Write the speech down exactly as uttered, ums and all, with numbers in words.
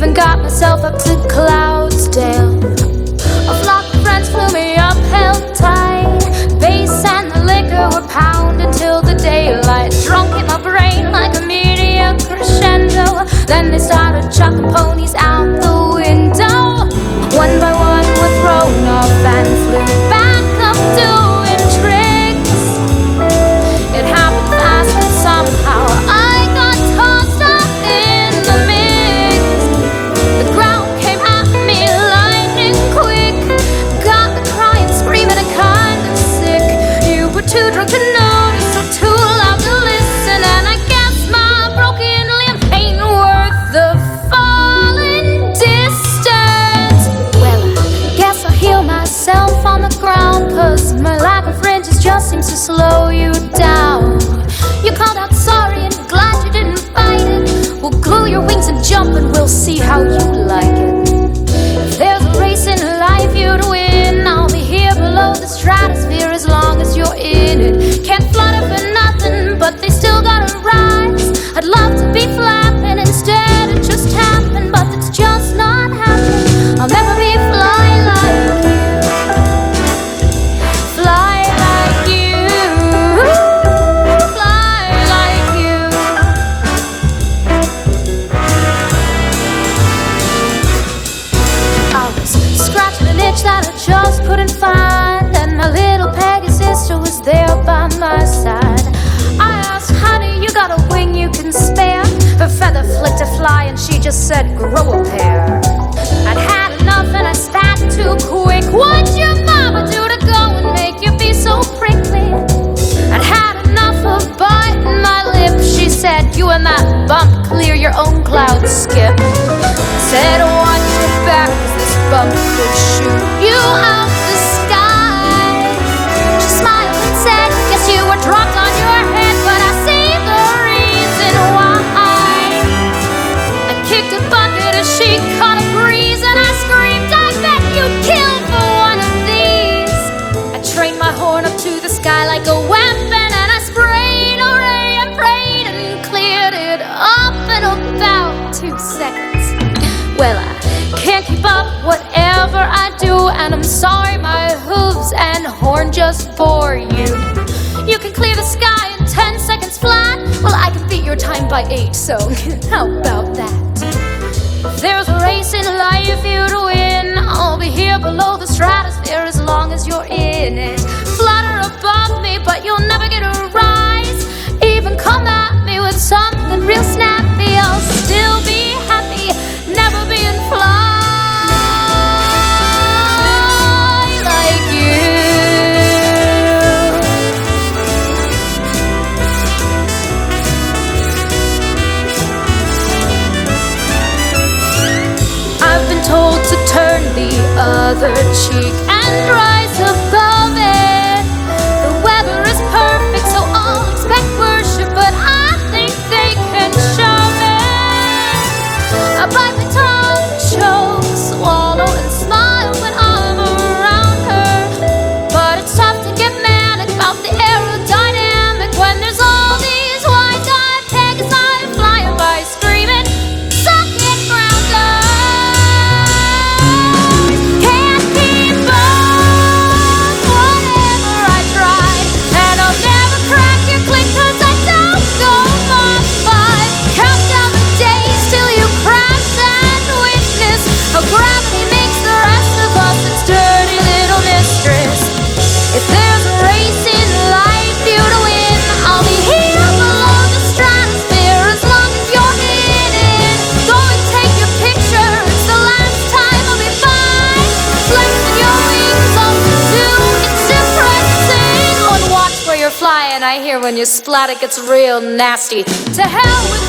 and got myself up to Cloudsdale. A flock of friends flew me up, held tight. Bass and the liquor were pounding till the daylight, drunk in my brain like a meteor crescendo. Then they started chucking ponies out the window. One by one were thrown off and flew back up doing tricks. It happened fast and somehow I got tossed up in the mix. The ground came at me lightning quick, got me crying, screaming and kinda sick. You were too drunk to notice or too loud to listen, and I guess my broken limb ain't worth the falling distance. Well, I guess I'll heal myself on the ground, cause my lack of fringes just seems to slow you down. You called out sorry and glad you didn't fight it. We'll glue your wings and jump and we'll see how you like it. If there's a race in life you'd win, I'll be here below the stratosphere as long as you're in it. Can't flutter for nothing, but they still gotta rise. I'd love to be flapping, instead it just happened, but it's just not happening. I'll never be fly like you, fly like you, fly like you. I was scratching an itch that I just couldn't find, and my little Peggy sister was there by my side. I asked, honey, you got a wing you can spare? Her feather flicked a fly and she just said, grow a pair. I'd had enough and I spat too quick. What'd your mama do to go and make you be so prickly? I'd had enough of biting my lip. She said, you and that bump clear your own cloud skip. I said, watch your back, cause this bump could shoot you out the sky. She smiled and said, guess you were dropped on your head, but I see the reason why. I kicked a bucket as she caught a breeze, and I screamed, I bet you'd kill for one of these. I trained my horn up to the sky like a weapon, and I sprayed a ray and prayed and cleared it up in about two seconds. Well, I can't keep up whatever I do, and I'm sorry my hooves and horn just bore you. You can clear the sky in ten seconds flat. Well, I can beat your time by eight, so how about that? If there's a race in life you'd win, I'll be here below the stratosphere as long as you're in it. Flutter above me, but you'll never get a rise. Even come at me with something real snappy, I'll still be happy, never being fly like you. I've been told to turn the other cheek and rise above it. The weather is perfect, so I'll expect worship, but I think they can shove it. I bite my tongue, choke, swallow, and smile when I'm around her. But it's tough to get manic about the aerodynamic when there's all these wide-eyed Pegasi flying by screaming, suck it, grounders! Can't keep up whatever I try, and I'll never crack your click cause I don't go Mach five. Count down the days till you crash and witness how gravity makes the rest of us its dirty little mistress. If there's a race in life you'd win, I'll be here below the stratosphere as long as you're in it. Go and take your picture, it's the last time I'll be by. Flexing your wings all to do, it's depressing. Oh, and watch where you're flying, I hear when you splat it gets real nasty. To hell with